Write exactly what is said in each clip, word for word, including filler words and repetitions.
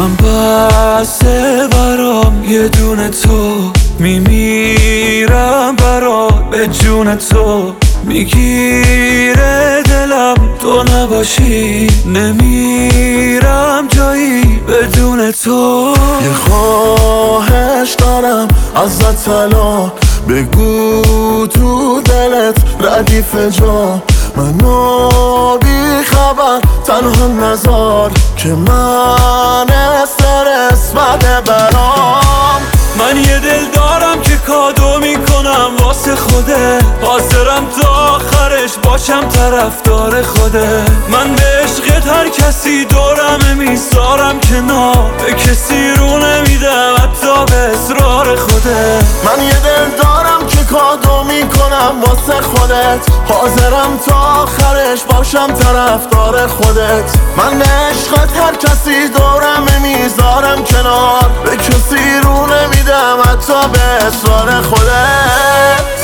من بسه برام یه دونه تو، میمیرم برات به جون تو. میگیره دلم تو نباشی، نمیرم جایی بدون تو. یه خواهش دارم ازت الان، بگو تو دلت ردیف جا منو بی خبر تنها نذار که من استرس بده برام. من یه دل دارم که کادو میکنم واسه خوده، حاضرم تا آخرش باشم طرفدار خوده. من به عشقت هر کسی دورمه میذارم کنار، به کسی رو نمیدم حتی به اصرار خوده. من یه دل دارم که کادو میکنم واسه خودت، حاضرم تا آخرش باشم طرفدار خودت. من به عشقت هر کسی دورمه میذارم کنار، به کسی رو نمیدم حتی به اصرار خودت.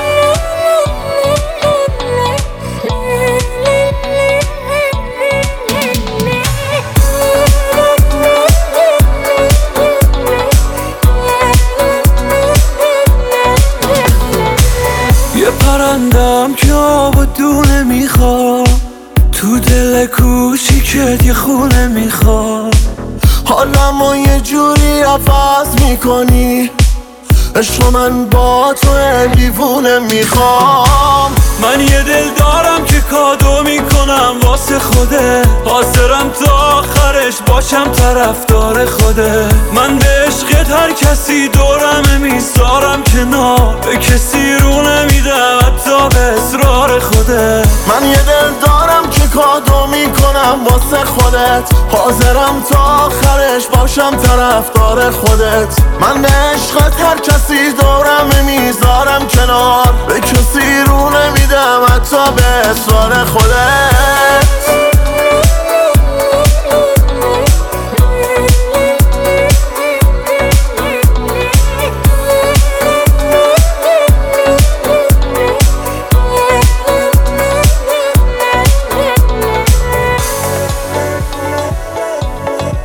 یه پرندم که آب و دونه میخواد، تو دل کوچیکت یه خونه میخواد. حالمو یه جوری عوض میکنی، عشق من با تو دیوونه میخوام. من یه دل دارم که کادو میکنم واسه خوده، حاضرم تا آخرش باشم طرفدار خوده. من به عشقت هر کسی دورمه میذارم کنار، به کسی رو نمیدم حتی به اصرار خوده. من یه دل دارم که کادو میکنم واسه خودت، حاضرم تا آخرش باشم طرفدار خودت. من به عشقت هر کسی دورم میذارم کنار، به کسی رو نمیدم حتی به اصرار خودت.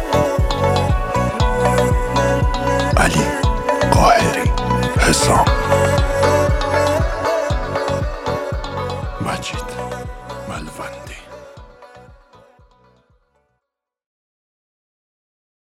علی قاهری حسام